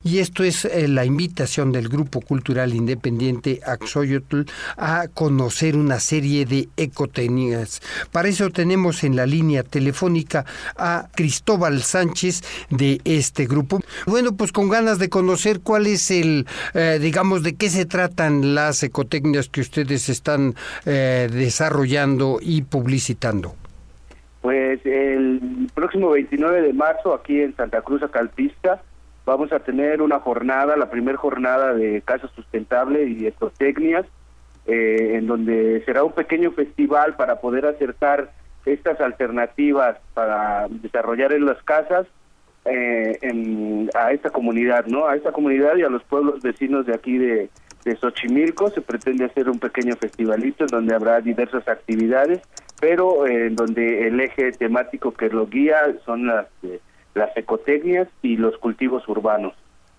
y esto es la invitación del Grupo Cultural Independiente Axoyotl a conocer una serie de ecotecnias. Para eso tenemos en la línea telefónica a Cristóbal Sánchez de este grupo. Bueno, pues con ganas de conocer cuál es digamos, de qué se tratan las ecotecnias que ustedes están desarrollando y publicitando. Pues el próximo 29 de marzo aquí en Santa Cruz, Acalpizca, vamos a tener una jornada, la primera jornada de Casa Sustentable y Ecotecnias, en donde será un pequeño festival para poder acercar estas alternativas para desarrollar en las casas a esta comunidad, ¿no? A esta comunidad y a los pueblos vecinos de aquí de Xochimilco. Se pretende hacer un pequeño festivalito en donde habrá diversas actividades, pero en donde el eje temático que lo guía son las ecotecnias y los cultivos urbanos.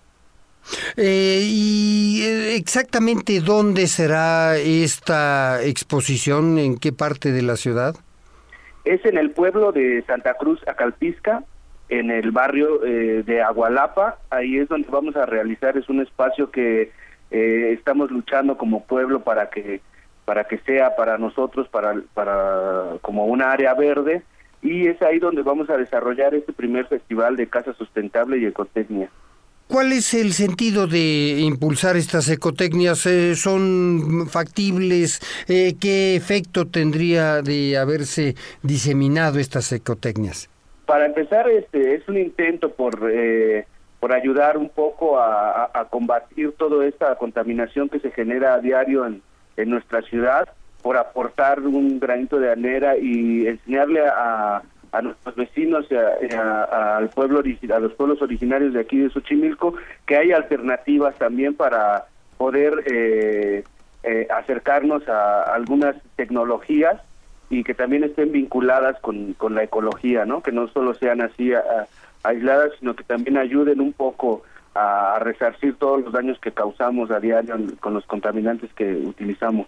¿Y exactamente dónde será esta exposición? ¿En qué parte de la ciudad? Es en el pueblo de Santa Cruz, Acalpizca, en el barrio de Agualapa. Ahí es donde vamos a realizar, es un espacio que estamos luchando como pueblo para que sea para nosotros, para como una área verde, y es ahí donde vamos a desarrollar este primer festival de Casa Sustentable y Ecotecnia. ¿Cuál es el sentido de impulsar estas ecotecnias? ¿Son factibles? ¿Qué efecto tendría de haberse diseminado estas ecotecnias? Para empezar, es un intento por ayudar un poco a combatir toda esta contaminación que se genera a diario en nuestra ciudad, por aportar un granito de arena y enseñarle a nuestros vecinos, al pueblo, a los pueblos originarios de aquí de Xochimilco, que hay alternativas también para poder acercarnos a algunas tecnologías y que también estén vinculadas con la ecología, ¿no? Que no solo sean así aisladas, sino que también ayuden un poco a resarcir todos los daños que causamos a diario con los contaminantes que utilizamos.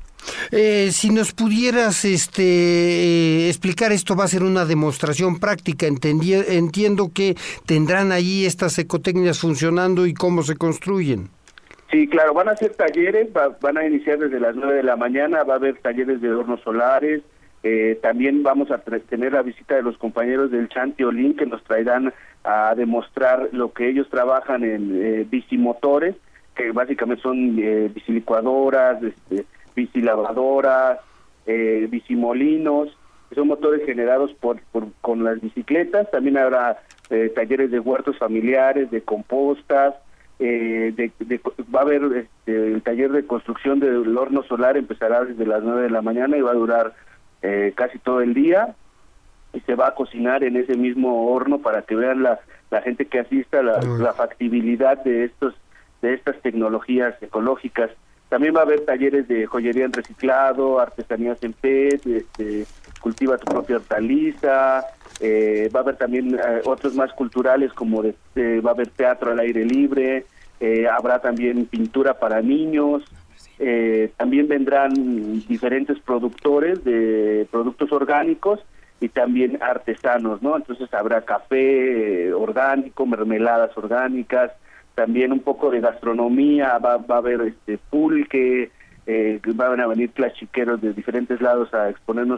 Si nos pudieras explicar, esto va a ser una demostración práctica. Entiendo que tendrán ahí estas ecotecnias funcionando y cómo se construyen. Sí, claro, van a ser talleres, van a iniciar desde las 9 de la mañana, va a haber talleres de hornos solares, también vamos a tener la visita de los compañeros del Chantiolín, que nos traerán a demostrar lo que ellos trabajan en bicimotores, que básicamente son bicilicuadoras, bicilavadoras, bicimolinos, que son motores generados con las bicicletas. También habrá talleres de huertos familiares, de compostas, va a haber el taller de construcción del horno solar, empezará desde las 9 de la mañana y va a durar casi todo el día, y se va a cocinar en ese mismo horno para que vean la gente que asista la factibilidad de estas tecnologías ecológicas. También va a haber talleres de joyería en reciclado, artesanías en PET, cultiva tu propia hortaliza, va a haber también otros más culturales, como va a haber teatro al aire libre, habrá también pintura para niños, también vendrán diferentes productores de productos orgánicos y también artesanos, ¿no? Entonces habrá café orgánico, mermeladas orgánicas, también un poco de gastronomía, va a haber pulque, van a venir plachiqueros de diferentes lados a exponernos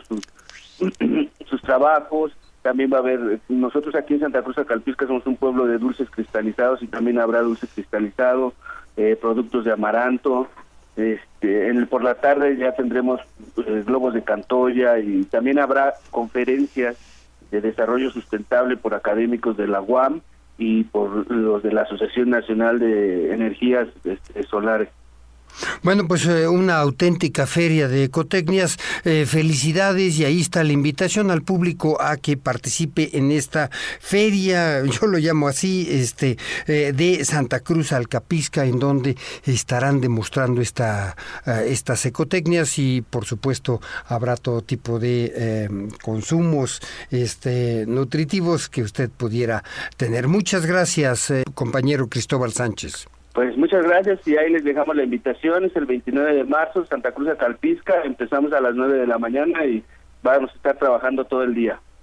sus trabajos. También va a haber, nosotros aquí en Santa Cruz Acalpizca somos un pueblo de dulces cristalizados y también habrá dulces cristalizados, productos de amaranto. Por la tarde ya tendremos globos de Cantoya, y también habrá conferencias de desarrollo sustentable por académicos de la UAM y por los de la Asociación Nacional de Energías Solares. Bueno, pues una auténtica feria de ecotecnias. Felicidades, y ahí está la invitación al público a que participe en esta feria, yo lo llamo así, de Santa Cruz Acalpizca, en donde estarán demostrando estas ecotecnias, y por supuesto habrá todo tipo de consumos nutritivos que usted pudiera tener. Muchas gracias, compañero Cristóbal Sánchez. Pues muchas gracias, y ahí les dejamos la invitación. Es el 29 de marzo, Santa Cruz Acalpizca, empezamos a las 9 de la mañana y vamos a estar trabajando todo el día.